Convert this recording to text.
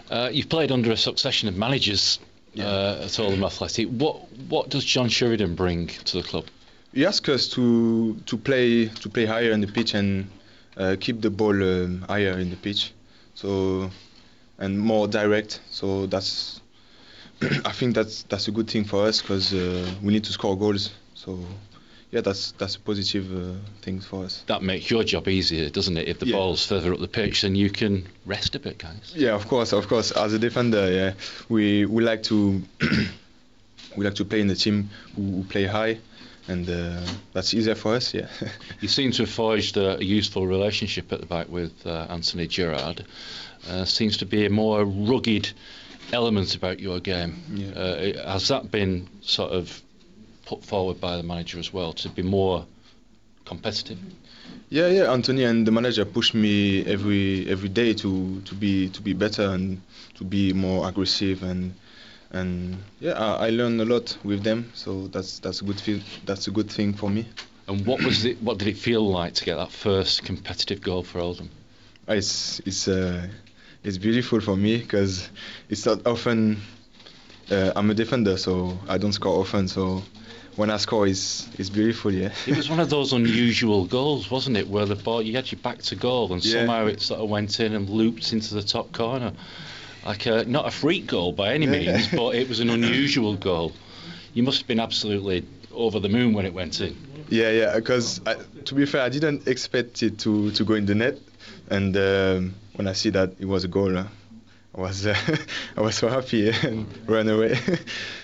You've played under a succession of managers at Oldham Athletic. What does John Sheridan bring to the club? He asked us to play higher in the pitch and keep the ball higher in the pitch, so and more direct. So that's I think that's a good thing for us because we need to score goals. So yeah, that's a positive thing for us. That makes your job easier, doesn't it? If the ball's further up the pitch, then you can rest a bit, guys. Yeah, of course. As a defender, we like to play in a team who play high, and that's easier for us. Yeah. You seem to have forged a useful relationship at the back with Anthony Gerrard. Seems to be a more rugged element about your game. Yeah. Has that been sort of put forward by the manager as well to be more competitive? Yeah. Anthony and the manager push me every day to be better and to be more aggressive and I learn a lot with them. So that's a good thing for me. And what did it feel like to get that first competitive goal for Oldham? It's beautiful for me because it's not often. I'm a defender, so I don't score often. So when I score, it's beautiful. Yeah. It was one of those unusual goals, wasn't it? Where the ball, you had your back to goal, and somehow it sort of went in and looped into the top corner. Like not a freak goal by any means, but it was an unusual goal. You must have been absolutely over the moon when it went in. Yeah. Because to be fair, I didn't expect it to go in the net, and when I see that it was a goal, I was so happy and ran away.